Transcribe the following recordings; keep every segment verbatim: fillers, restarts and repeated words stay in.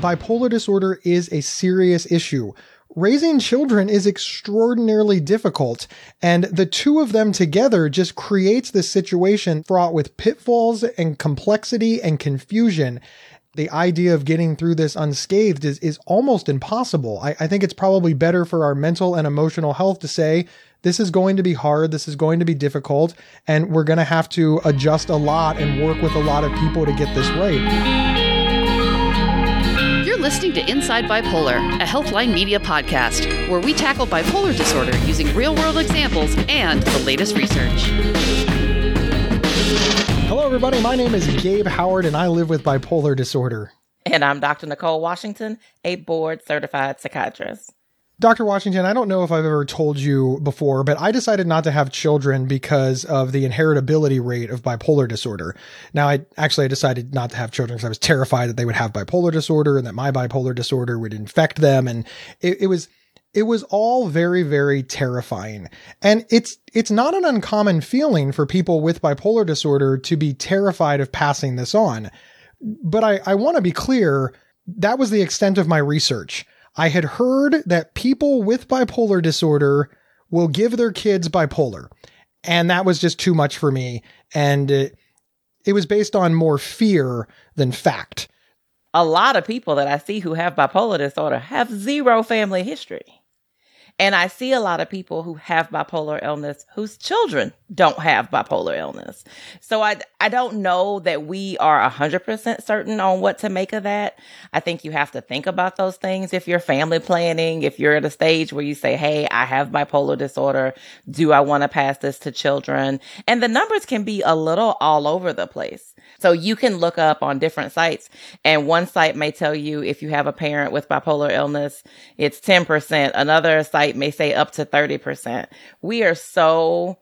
bipolar disorder is a serious issue. Raising children is extraordinarily difficult, and the two of them together just creates this situation fraught with pitfalls and complexity and confusion. The idea of getting through this unscathed is, is almost impossible. I, I think it's probably better for our mental and emotional health to say, this is going to be hard, this is going to be difficult, and we're going to have to adjust a lot and work with a lot of people to get this right. You're listening to Inside Bipolar, a Healthline Media podcast, where we tackle bipolar disorder using real-world examples and the latest research. Hello, everybody. My name is Gabe Howard, and I live with bipolar disorder. And I'm Doctor Nicole Washington, a board-certified psychiatrist. Doctor Washington, I don't know if I've ever told you before, but I decided not to have children because of the inheritability rate of bipolar disorder. Now, I actually I decided not to have children because I was terrified that they would have bipolar disorder and that my bipolar disorder would infect them. And it, it was it was all very, very terrifying. And it's it's not an uncommon feeling for people with bipolar disorder to be terrified of passing this on. But I, I want to be clear, that was the extent of my research. I had heard that people with bipolar disorder will give their kids bipolar, and that was just too much for me. And it, it was based on more fear than fact. A lot of people that I see who have bipolar disorder have zero family history. And I see a lot of people who have bipolar illness whose children don't have bipolar illness. So I, I don't know that we are one hundred percent certain on what to make of that. I think you have to think about those things if you're family planning, if you're at a stage where you say, hey, I have bipolar disorder. Do I want to pass this to children? And the numbers can be a little all over the place. So you can look up on different sites, and one site may tell you if you have a parent with bipolar illness, it's ten percent. Another site may say up to thirty percent. We are so,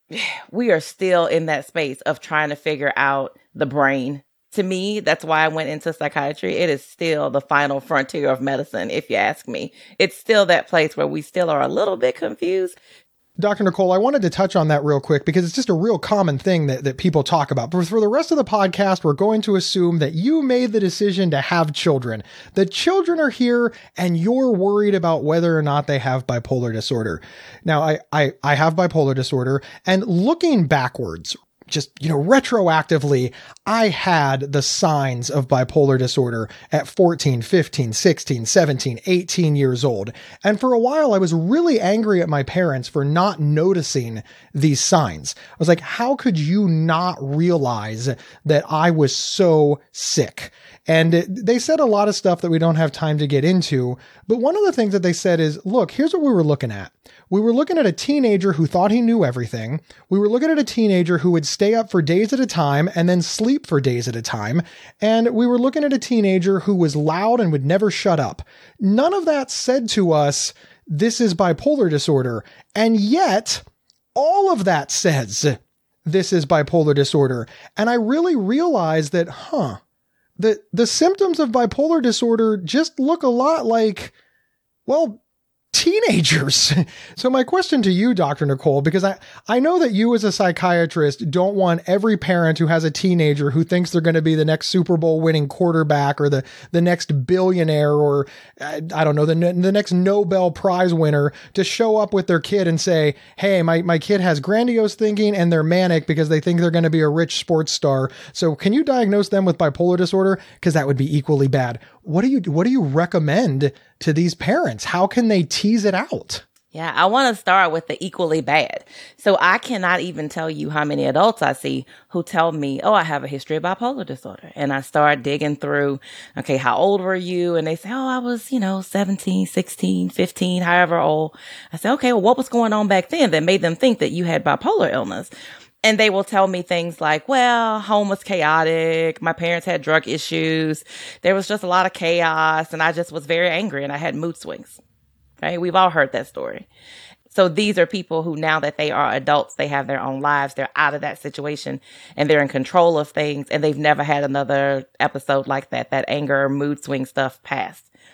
we are still in that space of trying to figure out the brain. To me, that's why I went into psychiatry. It is still the final frontier of medicine, if you ask me. It's still that place where we still are a little bit confused. Doctor Nicole, I wanted to touch on that real quick because it's just a real common thing that, that people talk about. But for the rest of the podcast, we're going to assume that you made the decision to have children. The children are here and you're worried about whether or not they have bipolar disorder. Now, I, I, I have bipolar disorder, and looking backwards, just, you know, retroactively, I had the signs of bipolar disorder at fourteen, fifteen, sixteen, seventeen, eighteen years old. And for a while, I was really angry at my parents for not noticing these signs. I was like, how could you not realize that I was so sick? And they said a lot of stuff that we don't have time to get into. But one of the things that they said is, look, here's what we were looking at. We were looking at a teenager who thought he knew everything. We were looking at a teenager who would stay up for days at a time and then sleep for days at a time. And we were looking at a teenager who was loud and would never shut up. None of that said to us, this is bipolar disorder. And yet, all of that says, this is bipolar disorder. And I really realized that, huh, the, the symptoms of bipolar disorder just look a lot like, well, teenagers. So my question to you, Doctor Nicole, because I, I know that you as a psychiatrist don't want every parent who has a teenager who thinks they're going to be the next Super Bowl winning quarterback or the, the next billionaire or I, I don't know, the, the next Nobel Prize winner to show up with their kid and say, hey, my, my kid has grandiose thinking and they're manic because they think they're going to be a rich sports star. So can you diagnose them with bipolar disorder? Because that would be equally bad. What do you, what do you recommend to these parents? How can they tease it out? Yeah, I want to start with the equally bad. So I cannot even tell you how many adults I see who tell me, oh, I have a history of bipolar disorder. And I start digging through, okay, how old were you? And they say, oh, I was, you know, seventeen, sixteen, fifteen, however old. I say, okay, well, what was going on back then that made them think that you had bipolar illness? And they will tell me things like, well, home was chaotic. My parents had drug issues. There was just a lot of chaos. And I just was very angry and I had mood swings. Right? We've all heard that story. So these are people who, now that they are adults, they have their own lives. They're out of that situation and they're in control of things. And they've never had another episode like that, that anger, mood swing stuff passed.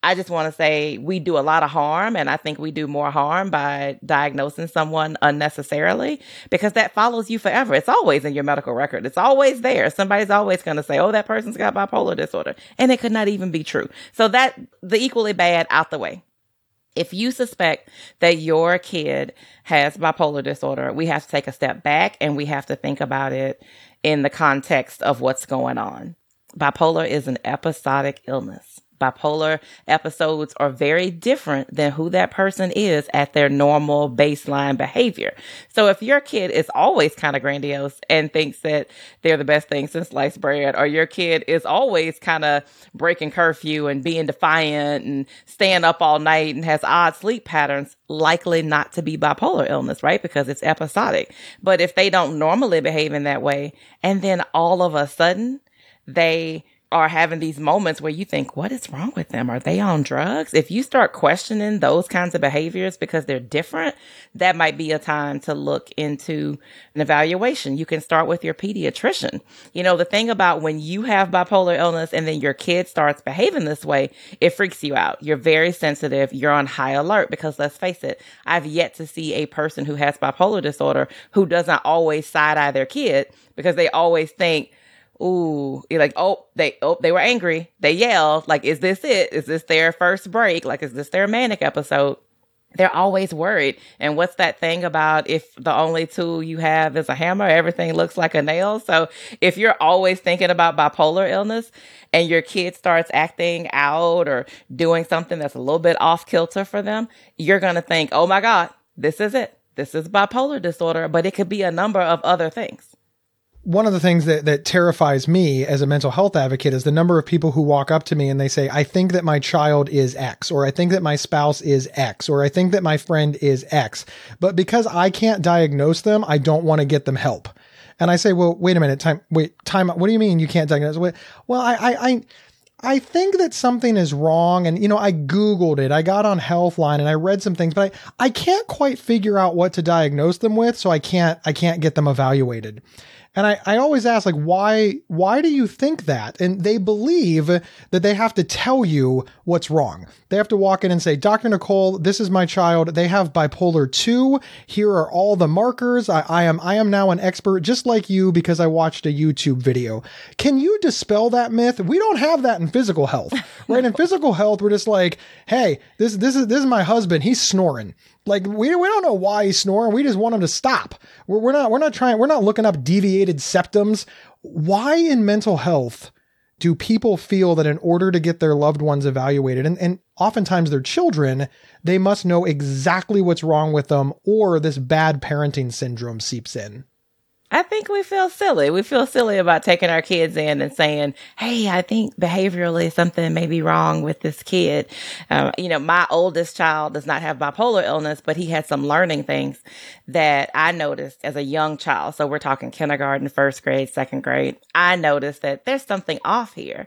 I just want to say we do a lot of harm, and I think we do more harm by diagnosing someone unnecessarily, because that follows you forever. It's always in your medical record. It's always there. Somebody's always going to say, oh, that person's got bipolar disorder, and it could not even be true. So that the equally bad out the way. If you suspect that your kid has bipolar disorder, we have to take a step back and we have to think about it in the context of what's going on. Bipolar is an episodic illness. Bipolar episodes are very different than who that person is at their normal baseline behavior. So if your kid is always kind of grandiose and thinks that they're the best thing since sliced bread, or your kid is always kind of breaking curfew and being defiant and staying up all night and has odd sleep patterns, likely not to be bipolar illness, right? Because it's episodic. But if they don't normally behave in that way, and then all of a sudden they are having these moments where you think, what is wrong with them? Are they on drugs? If you start questioning those kinds of behaviors because they're different, that might be a time to look into an evaluation. You can start with your pediatrician. You know, the thing about when you have bipolar illness and then your kid starts behaving this way, it freaks you out. You're very sensitive. You're on high alert because, let's face it, I've yet to see a person who has bipolar disorder who doesn't always side-eye their kid because they always think, ooh, you're like, oh, they, oh, they were angry. They yelled. Like, is this it? Is this their first break? Like, is this their manic episode? They're always worried. And what's that thing about if the only tool you have is a hammer, everything looks like a nail? So if you're always thinking about bipolar illness and your kid starts acting out or doing something that's a little bit off kilter for them, you're going to think, oh my God, this is it. This is bipolar disorder, but it could be a number of other things. One of the things that, that terrifies me as a mental health advocate is the number of people who walk up to me and they say, I think that my child is X, or I think that my spouse is X, or I think that my friend is X. But because I can't diagnose them, I don't want to get them help. And I say, well, wait a minute, time, wait, time. What do you mean you can't diagnose? Well, I, I, I, I think that something is wrong. And, you know, I Googled it. I got on Healthline and I read some things, but I, I can't quite figure out what to diagnose them with. So I can't, I can't get them evaluated. And I, I always ask, like, why, why do you think that? And they believe that they have to tell you what's wrong. They have to walk in and say, Doctor Nicole, this is my child. They have bipolar two. Here are all the markers. I, I am, I am now an expert just like you because I watched a YouTube video. Can you dispel that myth? We don't have that in physical health, right? In physical health, we're just like, hey, this, this is, this is my husband. He's snoring. Like, we we don't know why he's snoring. We just want him to stop. We're, we're not, we're not trying, we're not looking up deviated septums. Why in mental health do people feel that in order to get their loved ones evaluated, and, and oftentimes their children, they must know exactly what's wrong with them, or this bad parenting syndrome seeps in? I think we feel silly. We feel silly about taking our kids in and saying, hey, I think behaviorally something may be wrong with this kid. Um, you know, my oldest child does not have bipolar illness, but he had some learning things that I noticed as a young child. So we're talking kindergarten, first grade, second grade. I noticed that there's something off here.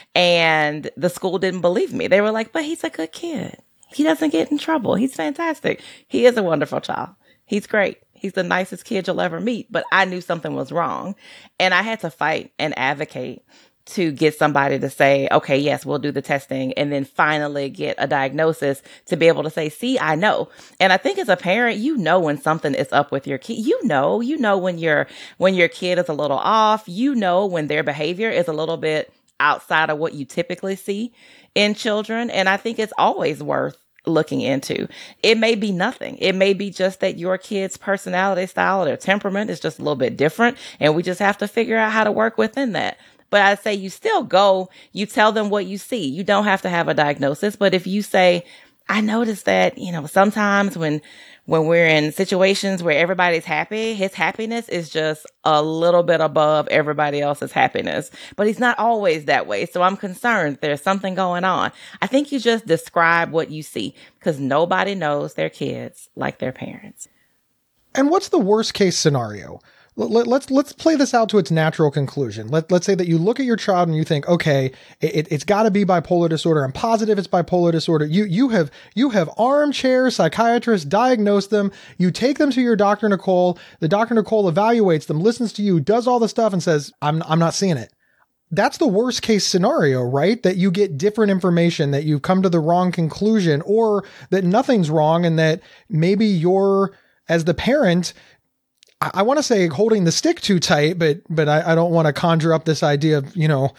And the school didn't believe me. They were like, but he's a good kid. He doesn't get in trouble. He's fantastic. He is a wonderful child. He's great. He's the nicest kid you'll ever meet. But I knew something was wrong. And I had to fight and advocate to get somebody to say, okay, yes, we'll do the testing, and then finally get a diagnosis to be able to say, see, I know. And I think as a parent, you know when something is up with your kid. You know, you know when your when your kid is a little off. You know when their behavior is a little bit outside of what you typically see in children. And I think it's always worth looking into. It may be nothing. It may be just that your kid's personality style or their temperament is just a little bit different, and we just have to figure out how to work within that. But I say you still go, you tell them what you see. You don't have to have a diagnosis. But if you say, I noticed that, you know, sometimes when when we're in situations where everybody's happy, his happiness is just a little bit above everybody else's happiness. But he's not always that way. So I'm concerned there's something going on. I think you just describe what you see, because nobody knows their kids like their parents. And what's the worst case scenario? Let, let's let's play this out to its natural conclusion. Let, let's say that you look at your child and you think, okay, it, it's got to be bipolar disorder. I'm positive it's bipolar disorder. You you have you have armchair psychiatrists diagnose them. You take them to your Doctor Nicole. The Doctor Nicole evaluates them, listens to you, does all the stuff, and says, I'm I'm not seeing it. that's the worst case scenario, right? That you get different information, that you come to the wrong conclusion, or that nothing's wrong and that maybe you're, as the parent, I, I want to say holding the stick too tight, but but I, I don't want to conjure up this idea of, you know,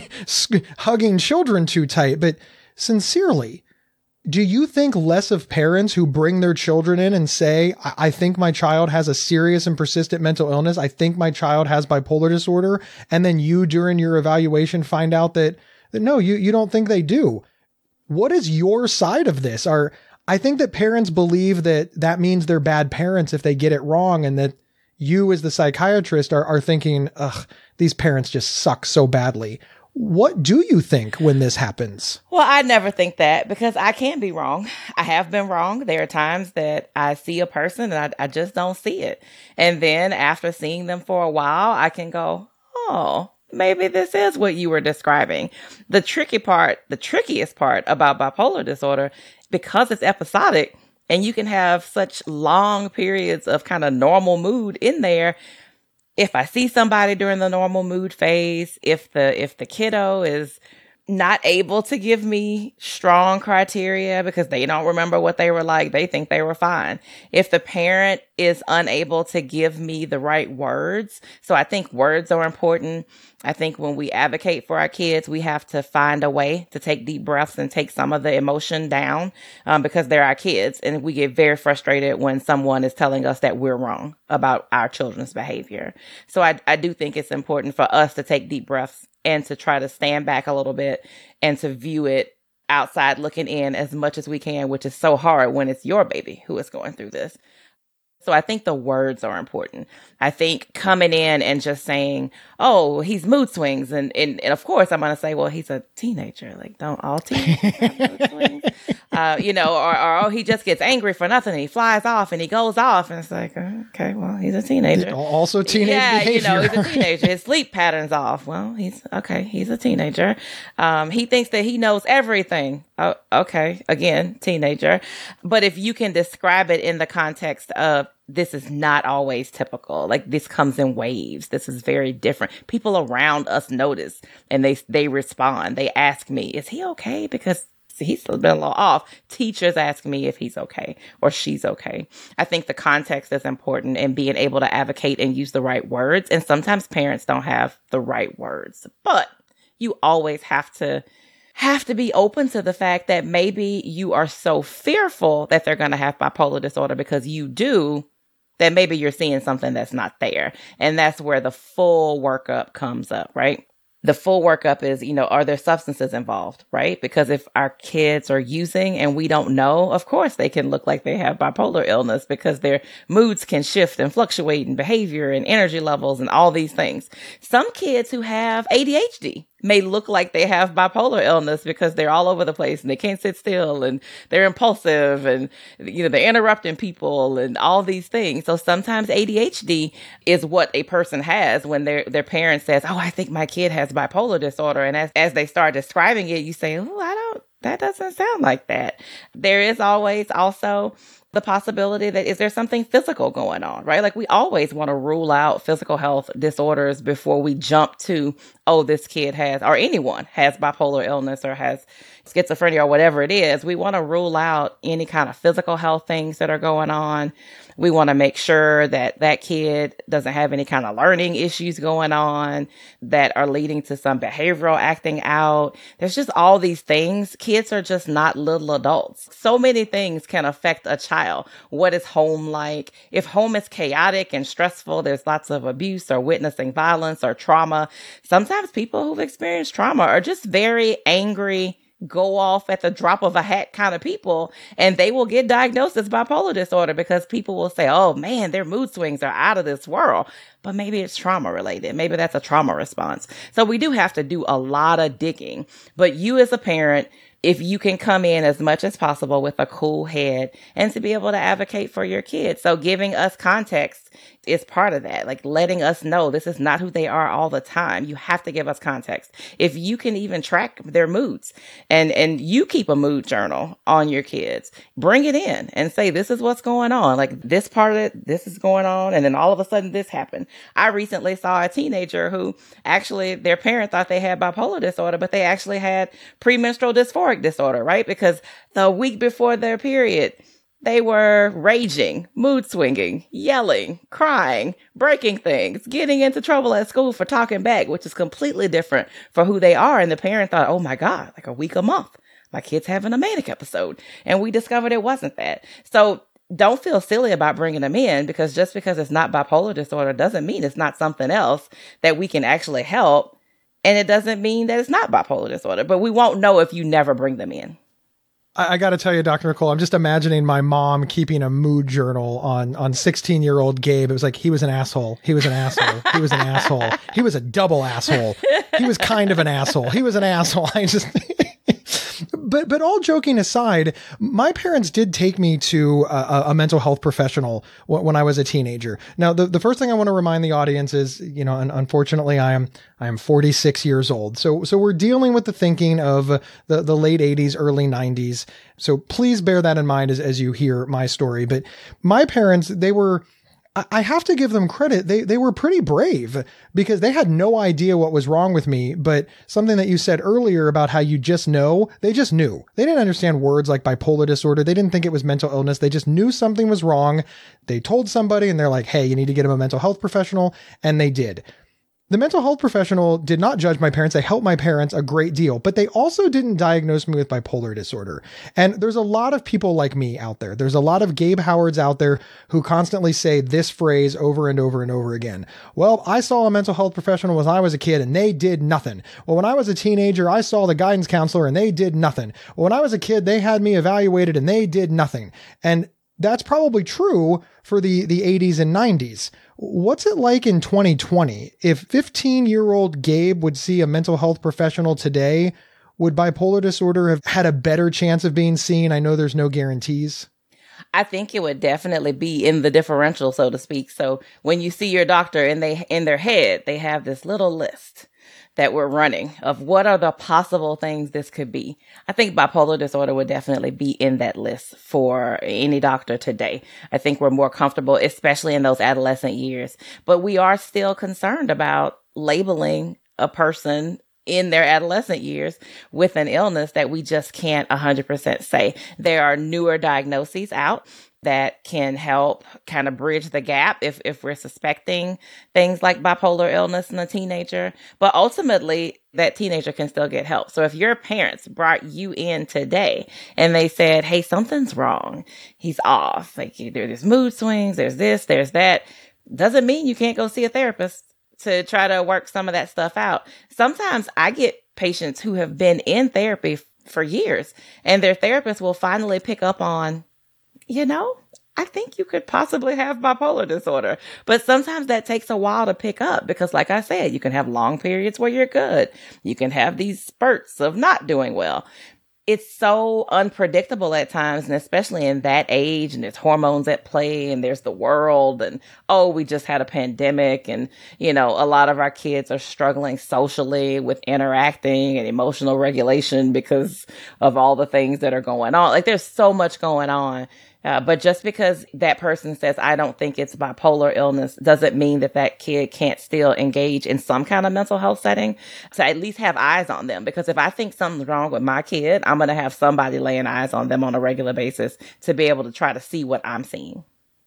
hugging children too tight. But sincerely, do you think less of parents who bring their children in and say, I, I think my child has a serious and persistent mental illness. I think my child has bipolar disorder. And then you, during your evaluation, find out that, that no, you, you don't think they do. What is your side of this? Are, I think that parents believe that that means they're bad parents if they get it wrong, and that you as the psychiatrist are, are thinking, ugh, these parents just suck so badly. What do you think when this happens? Well, I never think that, because I can be wrong. I have been wrong. There are times that I see a person and I, I just don't see it. And then after seeing them for a while, I can go, oh, maybe this is what you were describing. The tricky part, the trickiest part about bipolar disorder, because it's episodic and you can have such long periods of kind of normal mood in there. If I see somebody during the normal mood phase, if the if the kiddo is not able to give me strong criteria because they don't remember what they were like, they think they were fine. If the parent is unable to give me the right words, so I think words are important. I think when we advocate for our kids, we have to find a way to take deep breaths and take some of the emotion down, um, because they're our kids. And we get very frustrated when someone is telling us that we're wrong about our children's behavior. So I, I do think it's important for us to take deep breaths and to try to stand back a little bit and to view it outside looking in as much as we can, which is so hard when it's your baby who is going through this. So I think the words are important. I think coming in and just saying, oh, he's mood swings. And, and, and of course, I'm going to say, well, he's a teenager. Like, don't all teenagers have mood swings? Uh, you know, or, or, oh, he just gets angry for nothing. And he flies off and he goes off. And it's like, okay, well, he's a teenager. Also teenage yeah, behavior. you know, he's a teenager. His sleep pattern's off. Well, he's, okay, he's a teenager. Um, he thinks that he knows everything. Oh, okay, again, teenager. But if you can describe it in the context of, this is not always typical. Like, this comes in waves. This is very different. People around us notice and they they respond. They ask me, is he okay? Because he's been a little off. Teachers ask me if he's okay or she's okay. I think the context is important and being able to advocate and use the right words. And sometimes parents don't have the right words, but you always have to have to be open to the fact that maybe you are so fearful that they're going to have bipolar disorder because you do, that maybe you're seeing something that's not there. And that's where the full workup comes up, right? The full workup is, you know, are there substances involved, right? Because if our kids are using and we don't know, of course they can look like they have bipolar illness because their moods can shift and fluctuate in behavior and energy levels and all these things. Some kids who have A D H D may look like they have bipolar illness because they're all over the place and they can't sit still and they're impulsive and, you know, they're interrupting people and all these things. So sometimes A D H D is what a person has when their their parent says, oh, I think my kid has bipolar disorder. And as, as they start describing it, you say, oh, I don't, that doesn't sound like that. There is always also the possibility that, is there something physical going on, right? Like, we always want to rule out physical health disorders before we jump to, oh, this kid has, or anyone has bipolar illness or has schizophrenia or whatever it is. We want to rule out any kind of physical health things that are going on. We want to make sure that that kid doesn't have any kind of learning issues going on that are leading to some behavioral acting out. There's just all these things. Kids are just not little adults. So many things can affect a child. What is home like? If home is chaotic and stressful, there's lots of abuse or witnessing violence or trauma. Sometimes people who've experienced trauma are just very angry, go off at the drop of a hat kind of people, and they will get diagnosed as bipolar disorder because people will say, oh man, their mood swings are out of this world. But maybe it's trauma related. Maybe that's a trauma response. So we do have to do a lot of digging. But you as a parent, if you can come in as much as possible with a cool head and to be able to advocate for your kids. So giving us context is part of that. Like letting us know this is not who they are all the time. You have to give us context. If you can even track their moods and, and you keep a mood journal on your kids, bring it in and say, this is what's going on. Like this part of it, this is going on. And then all of a sudden this happened. I recently saw a teenager who actually their parent thought they had bipolar disorder, but they actually had premenstrual dysphoric disorder, right? Because the week before their period, they were raging, mood swinging, yelling, crying, breaking things, getting into trouble at school for talking back, which is completely different for who they are. And the parent thought, oh my God, like a week a month, my kid's having a manic episode. And we discovered it wasn't that. So don't feel silly about bringing them in, because just because it's not bipolar disorder doesn't mean it's not something else that we can actually help. And it doesn't mean that it's not bipolar disorder, but we won't know if you never bring them in. I, I got to tell you, Doctor Nicole, I'm just imagining my mom keeping a mood journal on on sixteen year old Gabe. It was like, he was an asshole. He was an asshole. He was an asshole. He was a double asshole. He was kind of an asshole. He was an asshole. I just... But but all joking aside, my parents did take me to a, a mental health professional w- when I was a teenager. Now, the, the first thing I want to remind the audience is, you know, un- unfortunately, I am I am forty-six years old. So so we're dealing with the thinking of the, the late eighties, early nineties. So please bear that in mind as, as you hear my story. But my parents, they were... I have to give them credit. They they were pretty brave, because they had no idea what was wrong with me. But something that you said earlier about how you just know, they just knew. They didn't understand words like bipolar disorder. They didn't think it was mental illness. They just knew something was wrong. They told somebody and they're like, hey, you need to get him a mental health professional. And they did. The mental health professional did not judge my parents. They helped my parents a great deal, but they also didn't diagnose me with bipolar disorder. And there's a lot of people like me out there. There's a lot of Gabe Howards out there who constantly say this phrase over and over and over again. Well, I saw a mental health professional when I was a kid and they did nothing. Well, when I was a teenager, I saw the guidance counselor and they did nothing. Well, when I was a kid, they had me evaluated and they did nothing. And that's probably true for the, the eighties and nineties. What's it like in twenty twenty? If fifteen-year-old Gabe would see a mental health professional today, would bipolar disorder have had a better chance of being seen? I know there's no guarantees. I think it would definitely be in the differential, so to speak. So when you see your doctor and they in their head, they have this little list that we're running of what are the possible things this could be. I think bipolar disorder would definitely be in that list for any doctor today. I think we're more comfortable, especially in those adolescent years. But we are still concerned about labeling a person in their adolescent years with an illness that we just can't one hundred percent say. There are newer diagnoses out that can help kind of bridge the gap if, if we're suspecting things like bipolar illness in a teenager. But ultimately, that teenager can still get help. So if your parents brought you in today and they said, hey, something's wrong, he's off, like there's mood swings, there's this, there's that, doesn't mean you can't go see a therapist to try to work some of that stuff out. Sometimes I get patients who have been in therapy f- for years and their therapist will finally pick up on, you know, I think you could possibly have bipolar disorder. But sometimes that takes a while to pick up because, like I said, you can have long periods where you're good. You can have these spurts of not doing well. It's so unpredictable at times, and especially in that age, and there's hormones at play, and there's the world, and oh, we just had a pandemic, and, you know, a lot of our kids are struggling socially with interacting and emotional regulation because of all the things that are going on. Like, there's so much going on. Uh, but just because that person says, I don't think it's bipolar illness, doesn't mean that that kid can't still engage in some kind of mental health setting. So at least have eyes on them. Because if I think something's wrong with my kid, I'm going to have somebody laying eyes on them on a regular basis to be able to try to see what I'm seeing.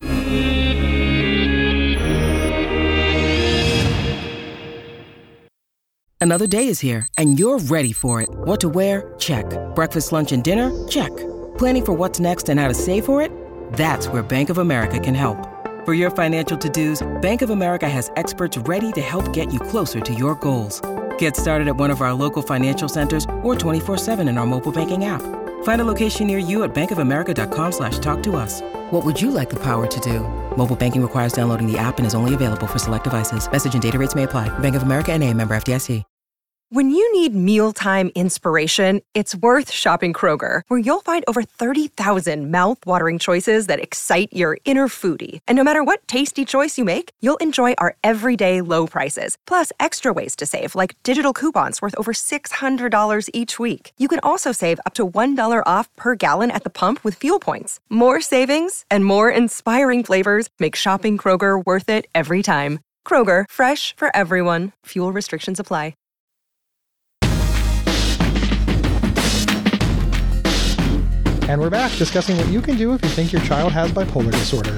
Another day is here, and you're ready for it. What to wear? Check. Breakfast, lunch, and dinner? Check. Planning for what's next and how to save for it? That's where Bank of America can help. For your financial to-dos, Bank of America has experts ready to help get you closer to your goals. Get started at one of our local financial centers or twenty-four seven in our mobile banking app. Find a location near you at bankofamerica.com slash talk to us. What would you like the power to do? Mobile banking requires downloading the app and is only available for select devices. Message and data rates may apply. Bank of America N A, member F D I C. When you need mealtime inspiration, it's worth shopping Kroger, where you'll find over thirty thousand mouth-watering choices that excite your inner foodie. And no matter what tasty choice you make, you'll enjoy our everyday low prices, plus extra ways to save, like digital coupons worth over six hundred dollars each week. You can also save up to one dollar off per gallon at the pump with fuel points. More savings and more inspiring flavors make shopping Kroger worth it every time. Kroger, fresh for everyone. Fuel restrictions apply. And we're back discussing what you can do if you think your child has bipolar disorder.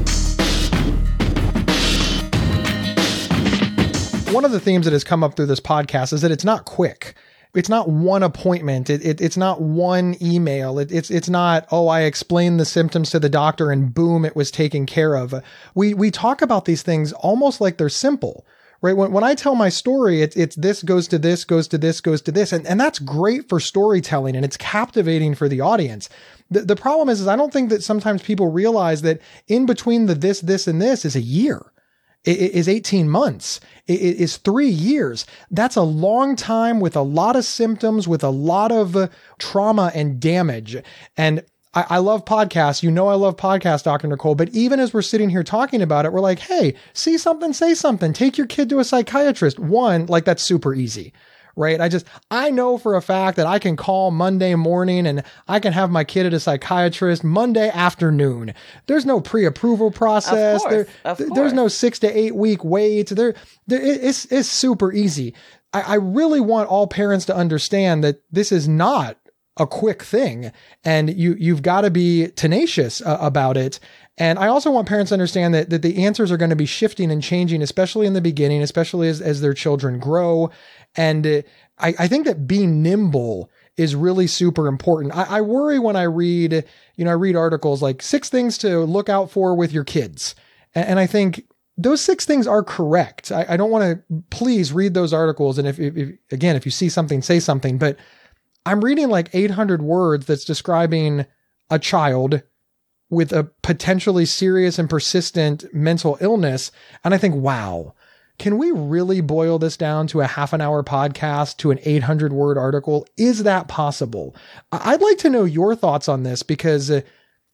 One of the themes that has come up through this podcast is that it's not quick. It's not one appointment. It, it, it's not one email. It, it's it's not, oh, I explained the symptoms to the doctor and boom, it was taken care of. We we talk about these things almost like they're simple. Right. When, when I tell my story, it's, it's this goes to this, goes to this, goes to this. And, and that's great for storytelling and it's captivating for the audience. The, the problem is, is I don't think that sometimes people realize that in between the this, this, and this is a year. It, it is eighteen months. It, it is three years. That's a long time with a lot of symptoms, with a lot of uh, trauma and damage. And I, I love podcasts. You know, I love podcasts, Doctor Nicole, but even as we're sitting here talking about it, we're like, hey, see something, say something, take your kid to a psychiatrist. One, like that's super easy, right? I just, I know for a fact that I can call Monday morning and I can have my kid at a psychiatrist Monday afternoon. There's no pre-approval process. Of course, there, of th- course. There's no six to eight week wait. There, there it's, it's super easy. I, I really want all parents to understand that this is not a quick thing and you, you've got to be tenacious uh, about it. And I also want parents to understand that, that the answers are going to be shifting and changing, especially in the beginning, especially as, as their children grow. And uh, I, I think that being nimble is really super important. I, I worry when I read, you know, I read articles like six things to look out for with your kids. And, and I think those six things are correct. I, I don't want to, please read those articles. And if, if, if, again, if you see something, say something, but I'm reading like eight hundred words that's describing a child with a potentially serious and persistent mental illness. And I think, wow, can we really boil this down to a half an hour podcast, to an eight hundred word article? Is that possible? I'd like to know your thoughts on this because I,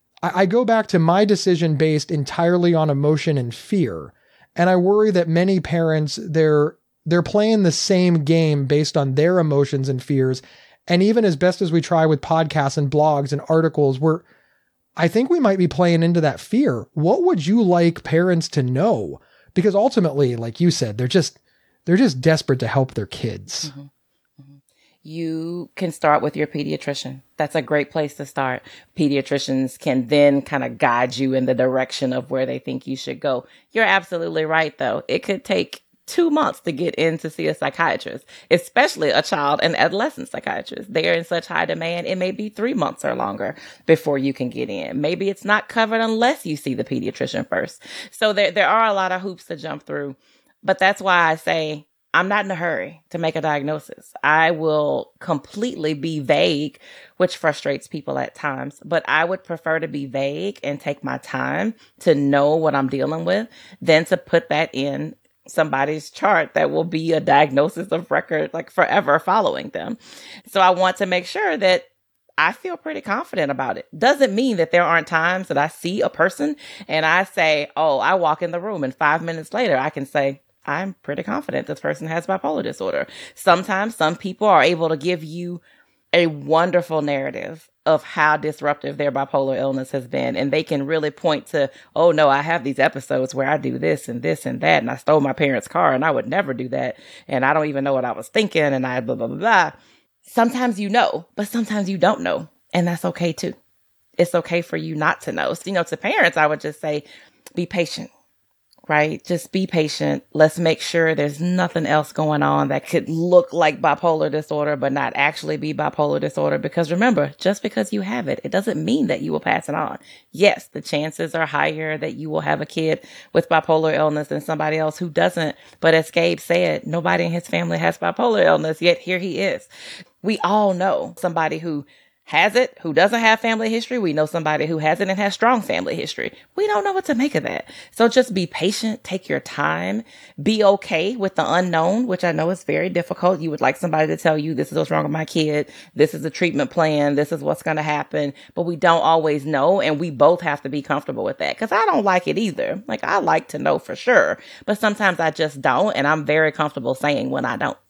I go back to my decision based entirely on emotion and fear. And I worry that many parents, they're, they're playing the same game based on their emotions and fears. And even as best as we try with podcasts and blogs and articles, we're, I think we might be playing into that fear. What would you like parents to know? Because ultimately, like you said, they're just, they're just desperate to help their kids. Mm-hmm. Mm-hmm. You can start with your pediatrician. That's a great place to start. Pediatricians can then kind of guide you in the direction of where they think you should go. You're absolutely right, though. It could take two months to get in to see a psychiatrist, especially a child and adolescent psychiatrist. They are in such high demand. It may be three months or longer before you can get in. Maybe it's not covered unless you see the pediatrician first. So there, there are a lot of hoops to jump through. But that's why I say I'm not in a hurry to make a diagnosis. I will completely be vague, which frustrates people at times, but I would prefer to be vague and take my time to know what I'm dealing with than to put that in somebody's chart that will be a diagnosis of record, like forever following them. So I want to make sure that I feel pretty confident about it. Doesn't mean that there aren't times that I see a person and I say, oh, I walk in the room and five minutes later I can say, I'm pretty confident this person has bipolar disorder. Sometimes some people are able to give you a wonderful narrative of how disruptive their bipolar illness has been. And they can really point to, oh no, I have these episodes where I do this and this and that. And I stole my parents' car and I would never do that. And I don't even know what I was thinking. And I blah, blah, blah, blah. Sometimes you know, but sometimes you don't know. And that's okay too. It's okay for you not to know. So, you know, to parents, I would just say, be patient. Right? Just be patient. Let's make sure there's nothing else going on that could look like bipolar disorder, but not actually be bipolar disorder. Because remember, just because you have it, it doesn't mean that you will pass it on. Yes, the chances are higher that you will have a kid with bipolar illness than somebody else who doesn't. But as Gabe said, nobody in his family has bipolar illness, yet here he is. We all know somebody who has it, who doesn't have family history. We know somebody who has it and has strong family history. We don't know what to make of that. So just be patient, take your time, be okay with the unknown, which I know is very difficult. You would like somebody to tell you, this is what's wrong with my kid. This is the treatment plan. This is what's going to happen. But we don't always know. And we both have to be comfortable with that, because I don't like it either. Like, I like to know for sure, but sometimes I just don't. And I'm very comfortable saying when I don't.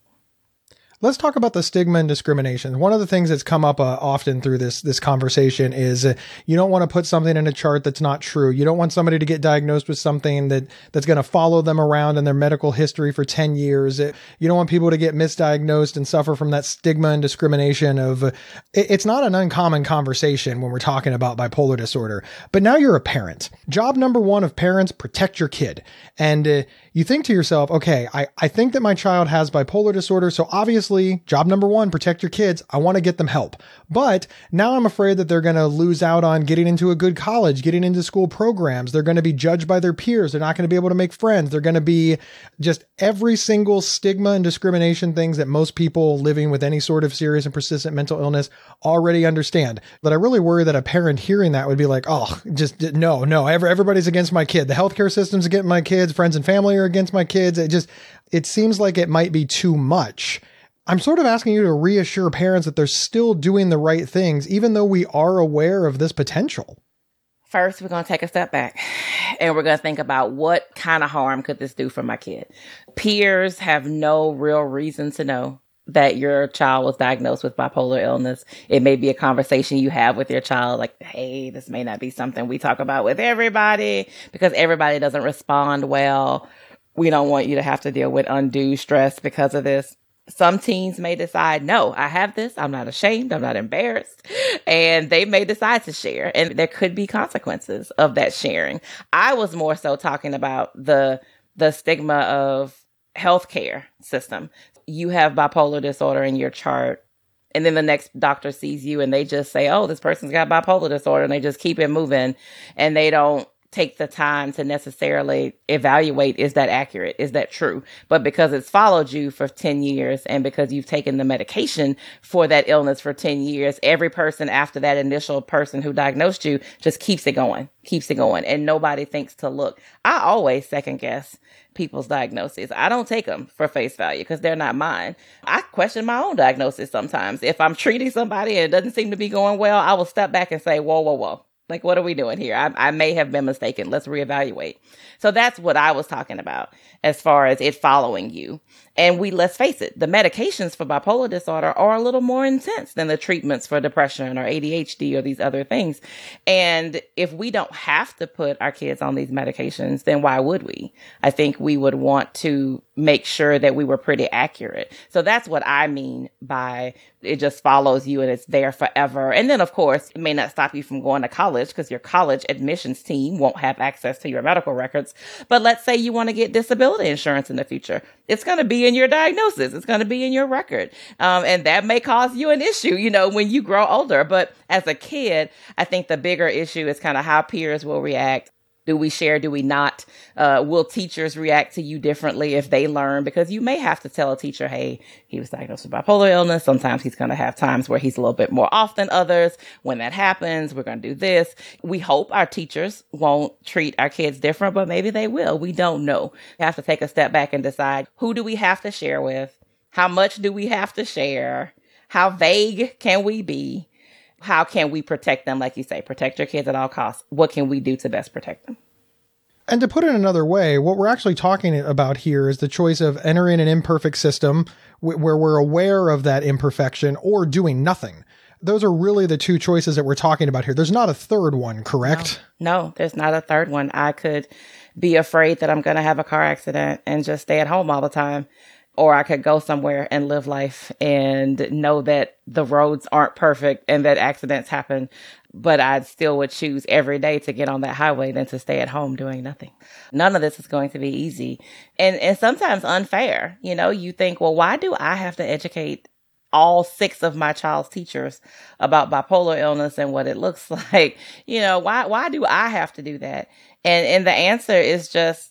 Let's talk about the stigma and discrimination. One of the things that's come up uh, often through this this conversation is uh, you don't want to put something in a chart that's not true. You don't want somebody to get diagnosed with something that that's going to follow them around in their medical history for ten years. It, you don't want people to get misdiagnosed and suffer from that stigma and discrimination of uh, it, it's not an uncommon conversation when we're talking about bipolar disorder. But now you're a parent. Job number one of parents, protect your kid. And uh, you think to yourself, okay, I, I think that my child has bipolar disorder. So obviously, job number one, protect your kids. I want to get them help. But now I'm afraid that they're going to lose out on getting into a good college, getting into school programs. They're going to be judged by their peers. They're not going to be able to make friends. They're going to be just every single stigma and discrimination things that most people living with any sort of serious and persistent mental illness already understand. But I really worry that a parent hearing that would be like, oh, just no, no, everybody's against my kid. The healthcare system's against my kids. Friends and family are against my kids. It just, it seems like it might be too much. I'm sort of asking you to reassure parents that they're still doing the right things, even though we are aware of this potential. First, we're going to take a step back and we're going to think about what kind of harm could this do for my kid. Peers have no real reason to know that your child was diagnosed with bipolar illness. It may be a conversation you have with your child, like, hey, this may not be something we talk about with everybody because everybody doesn't respond well. We don't want you to have to deal with undue stress because of this. Some teens may decide, no, I have this. I'm not ashamed. I'm not embarrassed. And they may decide to share. And there could be consequences of that sharing. I was more so talking about the the stigma of healthcare system. You have bipolar disorder in your chart, and then the next doctor sees you and they just say, oh, this person's got bipolar disorder, and they just keep it moving, and they don't take the time to necessarily evaluate, is that accurate? Is that true? But because it's followed you for ten years and because you've taken the medication for that illness for ten years, every person after that initial person who diagnosed you just keeps it going, keeps it going. And nobody thinks to look. I always second guess people's diagnoses. I don't take them for face value because they're not mine. I question my own diagnosis sometimes. If I'm treating somebody and it doesn't seem to be going well, I will step back and say, whoa, whoa, whoa. Like, what are we doing here? I, I may have been mistaken. Let's reevaluate. So that's what I was talking about as far as it following you. And we, let's face it, the medications for bipolar disorder are a little more intense than the treatments for depression or A D H D or these other things. And if we don't have to put our kids on these medications, then why would we? I think we would want to make sure that we were pretty accurate. So that's what I mean by it just follows you and it's there forever. And then, of course, it may not stop you from going to college because your college admissions team won't have access to your medical records. But let's say you want to get disability insurance in the future. It's going to be in your diagnosis. It's going to be in your record. Um, and that may cause you an issue, you know, when you grow older. But as a kid, I think the bigger issue is kind of how peers will react. Do we share? Do we not? Uh, will teachers react to you differently if they learn? Because you may have to tell a teacher, hey, he was diagnosed with bipolar illness. Sometimes he's going to have times where he's a little bit more off than others. When that happens, we're going to do this. We hope our teachers won't treat our kids different, but maybe they will. We don't know. We have to take a step back and decide, who do we have to share with? How much do we have to share? How vague can we be? How can we protect them? Like you say, protect your kids at all costs. What can we do to best protect them? And to put it another way, what we're actually talking about here is the choice of entering an imperfect system w- where we're aware of that imperfection or doing nothing. Those are really the two choices that we're talking about here. There's not a third one, correct? No, no, there's not a third one. I could be afraid that I'm going to have a car accident and just stay at home all the time. Or I could go somewhere and live life and know that the roads aren't perfect and that accidents happen, but I still would choose every day to get on that highway than to stay at home doing nothing. None of this is going to be easy and, and sometimes unfair. You know, you think, well, why do I have to educate all six of my child's teachers about bipolar illness and what it looks like? You know, why, why do I have to do that? And, and the answer is just,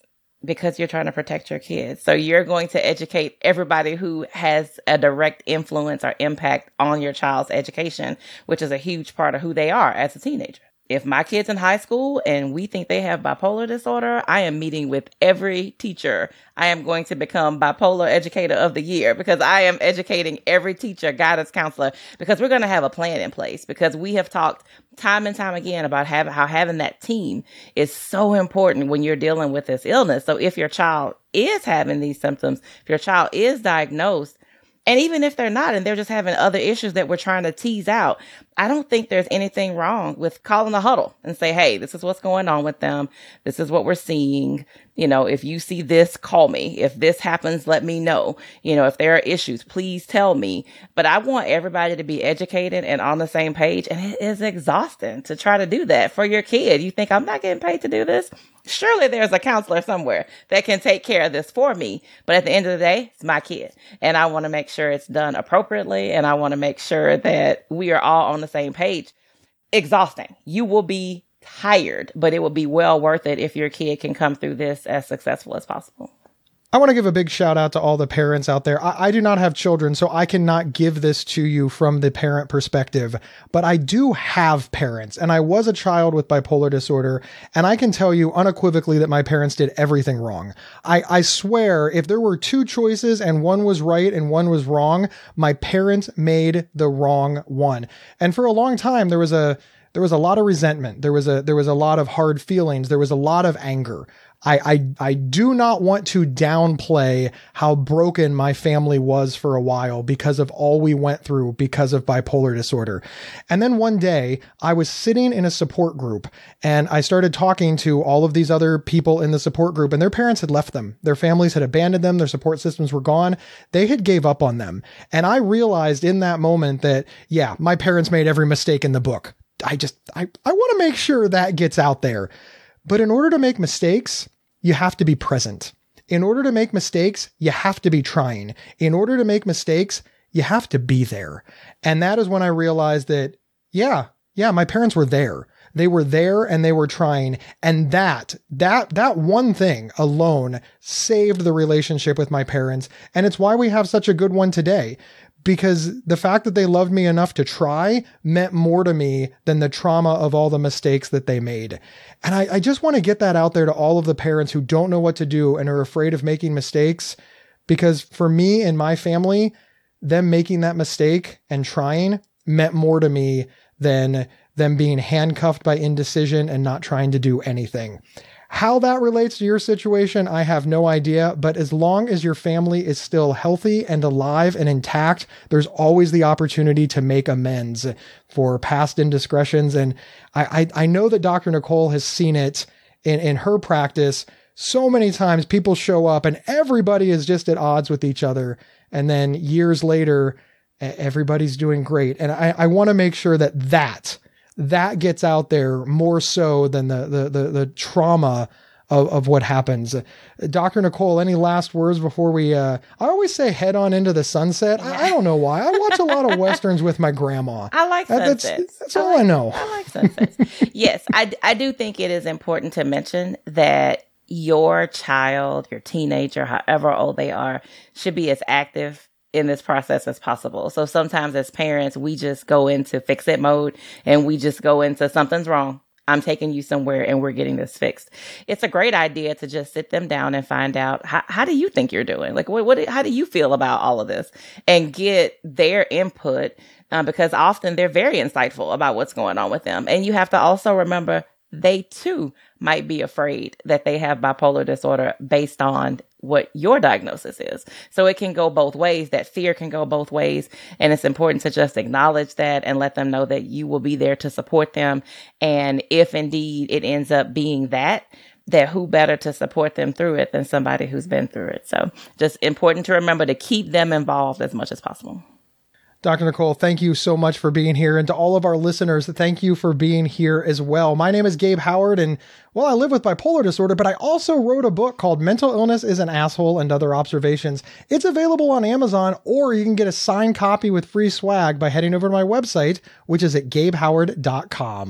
because you're trying to protect your kids. So you're going to educate everybody who has a direct influence or impact on your child's education, which is a huge part of who they are as a teenager. If my kid's in high school and we think they have bipolar disorder, I am meeting with every teacher. I am going to become bipolar educator of the year because I am educating every teacher, guidance counselor, because we're going to have a plan in place, because we have talked time and time again about having, how having that team is so important when you're dealing with this illness. So if your child is having these symptoms, if your child is diagnosed, and even if they're not, and they're just having other issues that we're trying to tease out, I don't think there's anything wrong with calling a huddle and say, hey, this is what's going on with them. This is what we're seeing. You know, if you see this, call me. If this happens, let me know. You know, if there are issues, please tell me. But I want everybody to be educated and on the same page. And it is exhausting to try to do that for your kid. You think, I'm not getting paid to do this? Surely there's a counselor somewhere that can take care of this for me. But at the end of the day, it's my kid. And I want to make sure it's done appropriately. And I want to make sure that we are all on the same page. Exhausting. You will be tired, but it will be well worth it if your kid can come through this as successful as possible. I want to give a big shout out to all the parents out there. I, I do not have children, so I cannot give this to you from the parent perspective, but I do have parents, and I was a child with bipolar disorder, and I can tell you unequivocally that my parents did everything wrong. I, I swear, if there were two choices and one was right and one was wrong, my parents made the wrong one. And for a long time, there was a there was a lot of resentment. There was a there was a lot of hard feelings. There was a lot of anger. I, I, I do not want to downplay how broken my family was for a while because of all we went through because of bipolar disorder. And then one day I was sitting in a support group and I started talking to all of these other people in the support group, and their parents had left them. Their families had abandoned them. Their support systems were gone. They had gave up on them. And I realized in that moment that, yeah, my parents made every mistake in the book. I just, I, I want to make sure that gets out there. But in order to make mistakes, you have to be present. In order to make mistakes, you have to be trying. In order to make mistakes, you have to be there. And that is when I realized that, yeah, yeah, my parents were there. They were there and they were trying. And that, that, that one thing alone saved the relationship with my parents. And it's why we have such a good one today. Because the fact that they loved me enough to try meant more to me than the trauma of all the mistakes that they made. And I, I just want to get that out there to all of the parents who don't know what to do and are afraid of making mistakes. Because for me and my family, them making that mistake and trying meant more to me than them being handcuffed by indecision and not trying to do anything. How that relates to your situation, I have no idea, but as long as your family is still healthy and alive and intact, there's always the opportunity to make amends for past indiscretions. And I, I, I know that Doctor Nicole has seen it in, in her practice so many times. People show up and everybody is just at odds with each other. And then years later, everybody's doing great. And I, I want to make sure that that that gets out there more so than the, the, the, the trauma of, of what happens. Doctor Nicole, any last words before we, uh, I always say head on into the sunset. I, I don't know why. I watch a lot of Westerns with my grandma. I like sunsets. That's, that's I all like, I know. I like sunsets. Yes, I, I do think it is important to mention that your child, your teenager, however old they are, should be as active in this process as possible. So sometimes as parents, we just go into fix it mode and we just go into something's wrong. I'm taking you somewhere and we're getting this fixed. It's a great idea to just sit them down and find out, how, how do you think you're doing? Like, what, what, how do you feel about all of this? And get their input uh, because often they're very insightful about what's going on with them. And you have to also remember they too might be afraid that they have bipolar disorder based on what your diagnosis is. So it can go both ways. That fear can go both ways. And it's important to just acknowledge that and let them know that you will be there to support them. And if indeed it ends up being that, that who better to support them through it than somebody who's been through it. So just important to remember to keep them involved as much as possible. Doctor Nicole, thank you so much for being here. And to all of our listeners, thank you for being here as well. My name is Gabe Howard, and well, I live with bipolar disorder, but I also wrote a book called Mental Illness is an Asshole and Other Observations. It's available on Amazon, or you can get a signed copy with free swag by heading over to my website, which is at gabe howard dot com.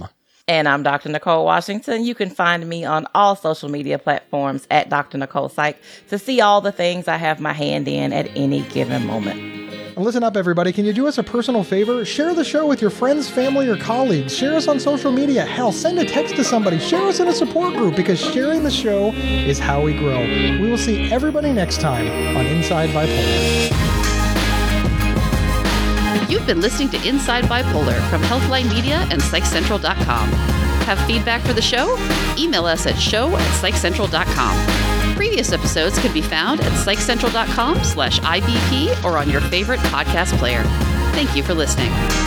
And I'm Doctor Nicole Washington. You can find me on all social media platforms at Doctor Nicole Psych to see all the things I have my hand in at any given moment. And listen up, everybody. Can you do us a personal favor? Share the show with your friends, family, or colleagues. Share us on social media. Hell, send a text to somebody. Share us in a support group, because sharing the show is how we grow. We will see everybody next time on Inside Bipolar. You've been listening to Inside Bipolar from Healthline Media and Psych Central dot com. Have feedback for the show? Email us at show at Psych Central dot com. Previous episodes can be found at Psych Central dot com slash I B P or on your favorite podcast player. Thank you for listening.